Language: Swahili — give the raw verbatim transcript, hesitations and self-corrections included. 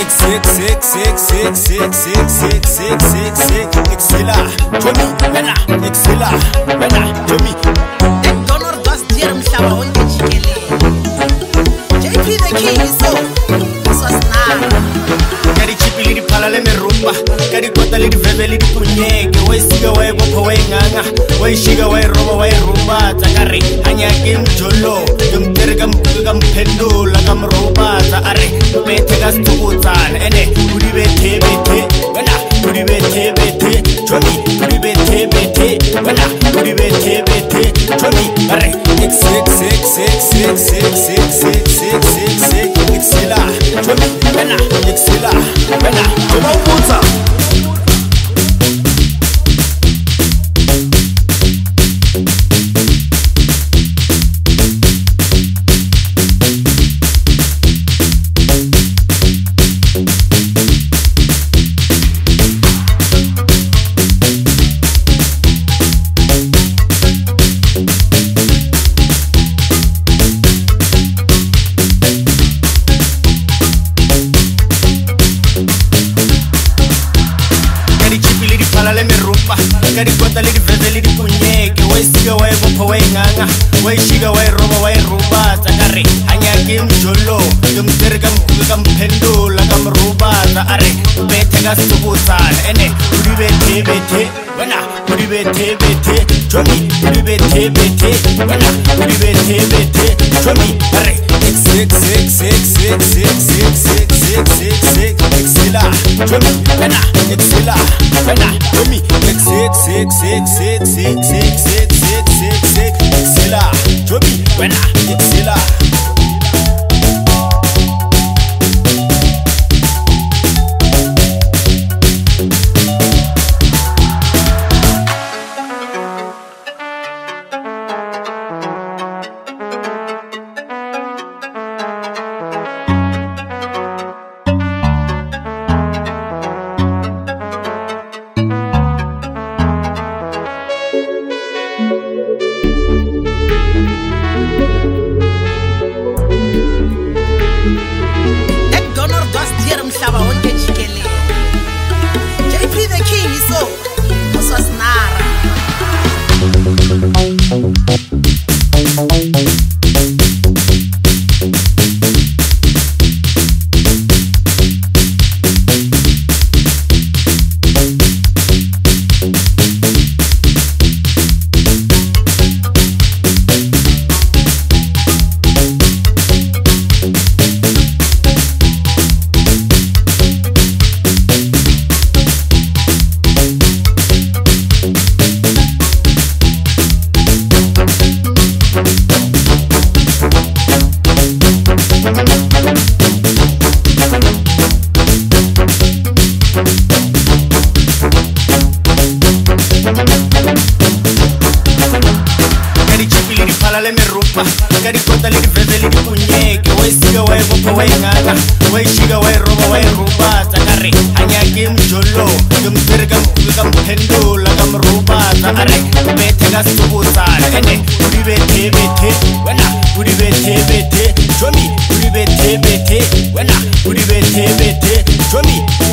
Sick, sick, sick, sick, sick, sick, sick, sick, sick, sick, Exila, Jomi, Bena, Exila, Bena, Jomi. Donor does dear Mshaba on the Chile. J P the king, so this was now. Gary Chippy, the Palale Rumba, Gary Kotali, the Veveli, the Punyek, way Siga, way Boko, way Nanga, way Shiga, way Robo, way Rumba, Takari, Anya Kim Jolo, Yum Tergam, Gam Pendo, Lagam Roba, Are, Betegas to Utan, Ene, Udibete, Bete, Bena, Udibete, Bete, Jomi, Udibete, Bete, Bena, Udibete, Bete, Jomi, Are, six, six, six, six, six, six, six, six, six, six, Exila, Jomi, Bena, Exila, Bena, Jomo Puta. Gari Kotali, the Veveli, the Punyek, way Siga, way Boko, way Nanga, way Shiga, way Robo, way Rumba, Takari, Anya Kim Jolo, Yum Tergam, Gam Pendo, Lagam Ruba, Are, Betegas to Busan, Ene, Udibete, Bete, Wena, Udibete, Bete, Jomi, Udibete, Bete, Wena, Udibete, Bete, Jomi, Are, six, six, six, six, six, six, six, six, six, six, Exila, Jomi, Wena, Exila, Wena, Jomi, six, six, six, six, six, six, six, six, six, six, Exila, Jomi, Wena, Exila. Gari Kotali, the Veveli, the Punyek, way Siga, way Boko, way Nanga, way Shiga, way Robo, way Rumba, Takari, Anya Kim Jolo, Yum Tergam, Gam Pendo, Lagam Ruba, Are, Betegas to Busan, Ene, Udibete, Bete, Wena, Udibete, Bete, Jomi, Udibete, Bete, Wena, Udibete, Bete, Jomi.